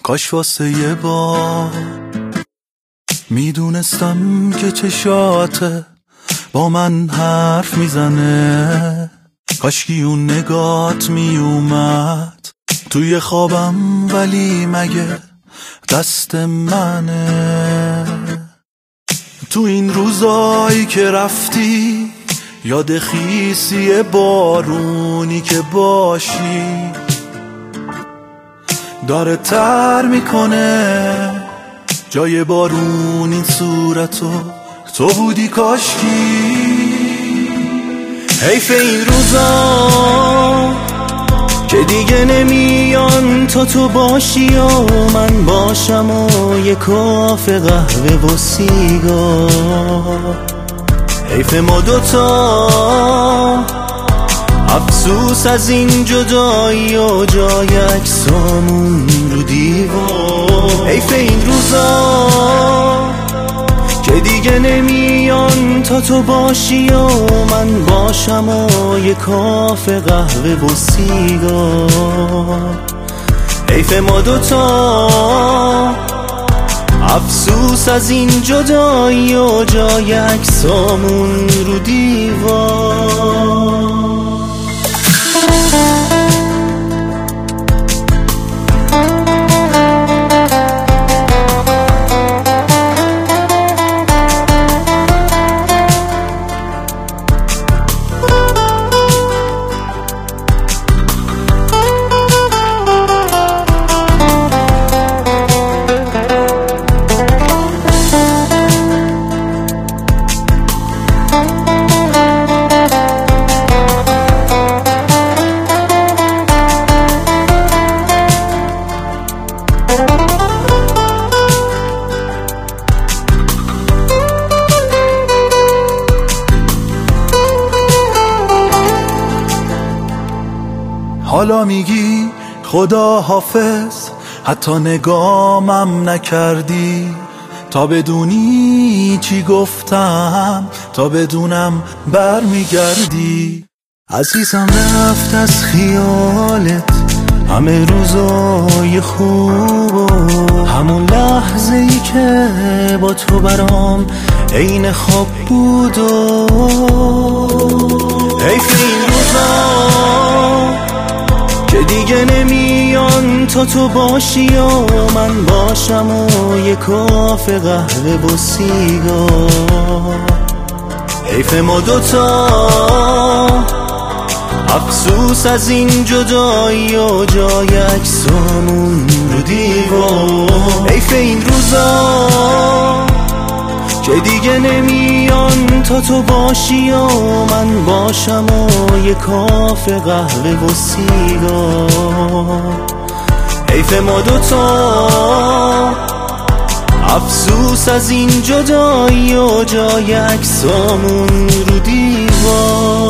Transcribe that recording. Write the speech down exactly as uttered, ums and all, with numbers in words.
کاش واسه یه بار میدونستم که چشاته با من حرف میزنه، کاشکی اون نگات میومد توی خوابم، ولی مگه دست منه؟ تو این روزایی که رفتی یاد خیسی بارونی که باشی داره تر میکنه جای بارون این صورتو تو بودی کاشکی. حیف این روزا که دیگه نمیان تا تو باشی و من باشم و یه کافه قهوه و سیگار. حیف ما دوتا افسوس از این جدایی و جای عکسامون رو دیوار. حیف این روزا که دیگه نمیان تا تو باشی و من باشم و یه کافه قهوه و سیگار. حیف ما دوتا افسوس از این جدایی و جای عکسامون رو دیوار. حالا میگی خدا حافظ، حتی نگامم نکردی تا بدونی چی گفتم، تا بدونم برمیگردی. عزیزم رفت از خیالت همه روزای خوب و همون لحظه ای که با تو برام عین خواب بود و حیف این روزا که دیگه نمیان تا تو باشی و من باشم و یه کافه قهوه و سیگار. حیف ما دوتا افسوس از این جدایی و جای عکسامون رو دیوار. حیف این روزا که دیگه نمیان تا تو باشی و من باشم و یه کافه قهوه و سیگار. حیف ما دوتا افسوس از این جدایی و جای عکسامون رو دیوار.